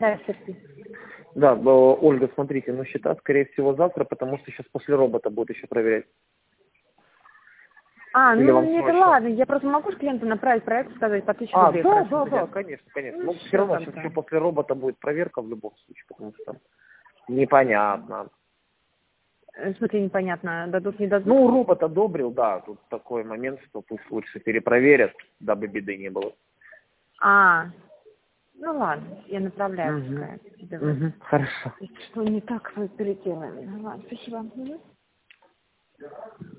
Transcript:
Да, терпи. Да, Ольга, смотрите, ну счета, скорее всего, завтра, потому что сейчас после робота будут еще проверять. А, Или ну вам это срочно? ладно, я просто могу же клиенту направить проект, сказать, по 1000 А, рублей, да, хорошо да, да, придет. конечно, конечно. Ну, Но все все равно сейчас тогда. еще после робота будет проверка в любом случае, потому что непонятно. В смысле непонятно, дадут, не дадут? Ну, робот одобрил, да, тут такой момент, что пусть лучше перепроверят, дабы беды не было. А, ну ладно, я направляю Угу. пускай. Давай. Угу. Хорошо. Что не так, мы переделаем. Ну, ладно, спасибо. Мгм.